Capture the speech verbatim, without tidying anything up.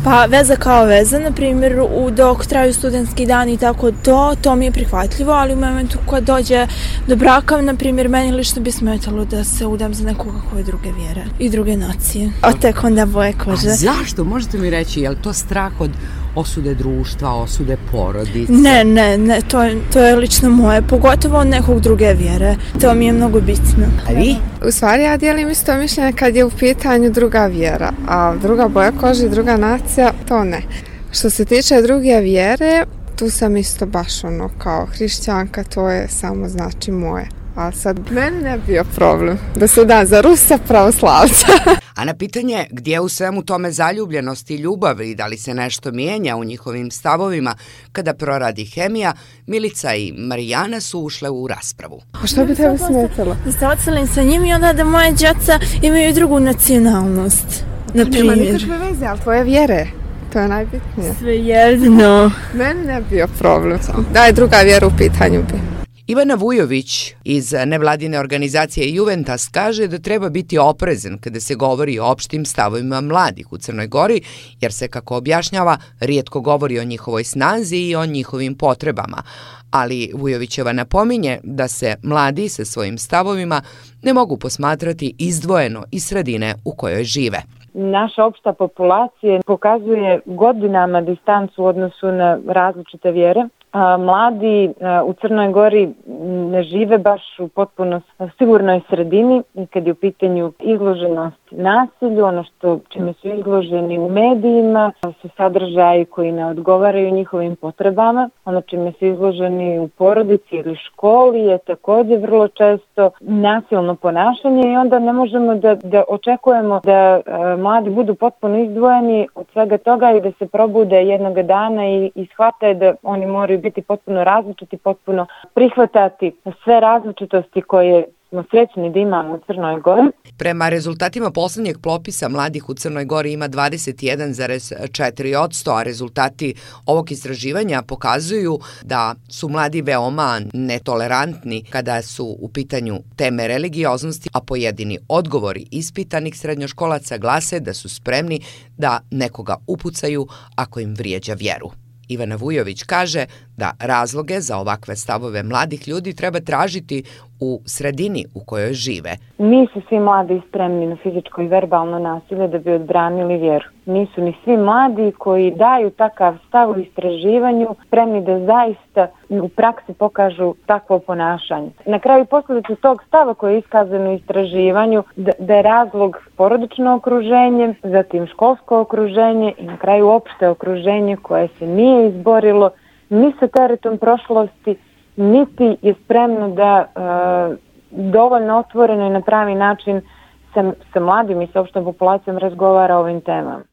Pa veza kao veza, na primjer, u, dok traju studentski dan i tako to, to mi je prihvatljivo, ali u momentu kad dođe do braka, na primjer, meni lično bi smetalo da se udam za nekoga koje druge vjere i druge nacije. A tek onda boje kože. A zašto? Možete mi reći, je li to strah od osude društva, osude porodice? Ne, ne, ne, to je, to je lično moje, pogotovo od nekog druge vjere. To mi je mnogo bitno. A vi? U stvari ja dijelim isto mišljenje kad je u pitanju druga vjera, a druga boja kože i druga nacija, to ne. Što se tiče druge vjere, tu sam isto baš ono kao hrišćanka, to je samo znači moje. A sad meni ne bio problem da se da za Rusa pravoslavca. A na pitanje gdje je u svemu tome zaljubljenost i ljubav i da li se nešto mijenja u njihovim stavovima kada proradi hemija, Milica i Marijana su ušle u raspravu. A što bi tebi smetalo? Da se odselim sa njim i onda da moje djeca imaju drugu nacionalnost. Na Nema nikakve veze, ali tvoje vjere. To je najbitnije. Sve jedno. Meni ne bio problem. Da je druga vjera u pitanju bi. Ivana Vujović iz nevladine organizacije Juventas kaže da treba biti oprezan kada se govori o opštim stavovima mladih u Crnoj Gori, jer se, kako objašnjava, rijetko govori o njihovoj snazi i o njihovim potrebama. Ali Vujovićeva napominje da se mladi sa svojim stavovima ne mogu posmatrati izdvojeno iz sredine u kojoj žive. Naša opšta populacija pokazuje godinama distancu u odnosu na različite vjere. Mladi u Crnoj Gori ne žive baš u potpuno sigurnoj sredini i kad je u pitanju izloženost nasilju, ono što čime su izloženi u medijima, su sadržaji koji ne odgovaraju njihovim potrebama, ono čime su izloženi u porodici ili školi je također vrlo često nasilno ponašanje i onda ne možemo da, da očekujemo da a, mladi budu potpuno izdvojeni od svega toga i da se probude jednog dana i, i shvate da oni moraju biti potpuno različiti, potpuno prihvatati sve različitosti koje smo srećni da imamo u Crnoj Gori. Prema rezultatima posljednjeg popisa mladih u Crnoj Gori ima dvadeset jedan zarez četiri posto, a rezultati ovog istraživanja pokazuju da su mladi veoma netolerantni kada su u pitanju teme religioznosti, a pojedini odgovori ispitanih srednjoškolaca glase da su spremni da nekoga upucaju ako im vrijeđa vjeru. Ivana Vujović kaže da razloge za ovakve stavove mladih ljudi treba tražiti u sredini u kojoj žive. Nisu svi mladi spremni na fizičko i verbalno nasilje da bi odbranili vjeru. Nisu ni svi mladi koji daju takav stav u istraživanju spremni da zaista u praksi pokažu takvo ponašanje. Na kraju posljedice tog stava koji je iskazan u istraživanju da, da je razlog porodično okruženje, zatim školsko okruženje i na kraju opšte okruženje koje se nije izborilo ni sa teretom prošlosti, niti je spremno da e, dovoljno otvoreno i na pravi način sa, sa mladim i sa opštom populacijom razgovara o ovim temama.